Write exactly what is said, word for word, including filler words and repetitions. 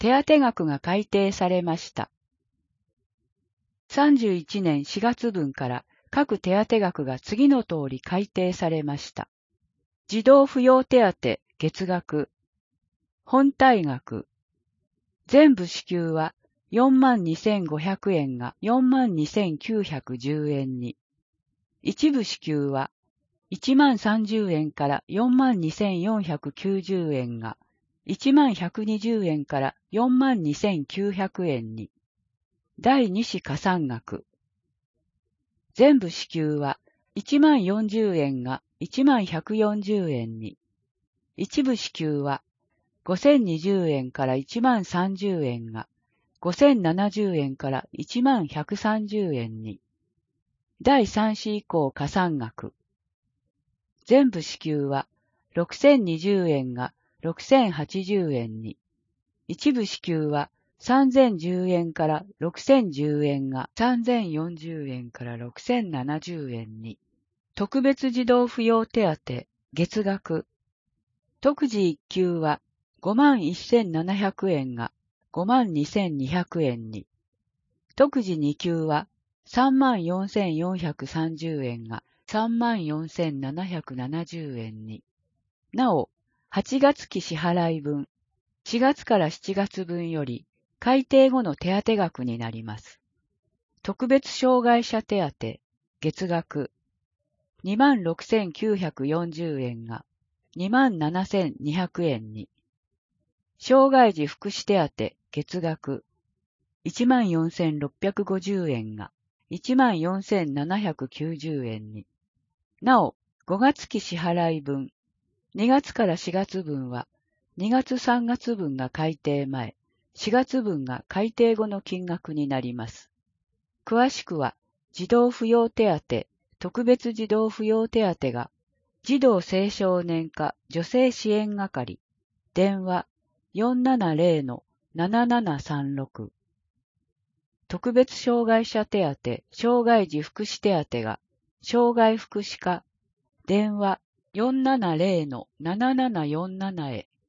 手当額が改定されました。さんじゅういちねんしがつ分から各手当額が次の通り改定されました。児童扶養手当月額、本体額、全部支給はよんまんにせんごひゃくえんがよんまんにせんきゅうひゃくじゅうえんに、一部支給はいちまんさんじゅうえんからよんまんにせんよんひゃくきゅうじゅうえんがいちまんひゃくにじゅうえんからよんまんにせんきゅうひゃくえんに、だいに子加算額、全部支給はいちまんよんじゅうえんがいちまんひゃくよんじゅうえんに、一部支給はごせんにじゅうえんからいちまんさんじゅうえんがごせんななじゅうえんからいちまんひゃくさんじゅうえんに、だいさん子以降加算額、全部支給はろくせんにじゅうえんがろくせんはちじゅうえんに、一部支給はさんぜんじゅうえんからろくせんじゅうえんがさんぜんよんじゅうえんからろくせんななじゅうえんに、特別児童扶養手当月額、特児一級はごまんせんななひゃくえんがごまんにせんにひゃくえんに、特児二級はさんまんよんせんよんひゃくさんじゅうえんがさんまんよんせんななひゃくななじゅうえんに、なお、はちがつ期支払い分、しがつからしちがつ分より改定後の手当額になります。特別障害者手当月額、にまんろくせんきゅうひゃくよんじゅうえんがにまんななせんにひゃくえんに、障害児福祉手当月額、いちまんよんせんろっぴゃくごじゅうえんがいちまんよんせんななひゃくきゅうじゅうえんに、なお、ごがつ期支払い分、にがつからしがつ分は、にがつさんがつ分が改定前、しがつ分が改定後の金額になります。詳しくは、児童扶養手当、特別児童扶養手当が、児童青少年課女性支援係、電話 よんななぜろのななななさんろく、特別障害者手当、障害児福祉手当が、障害福祉課、電話よんななぜろのななななよんななへ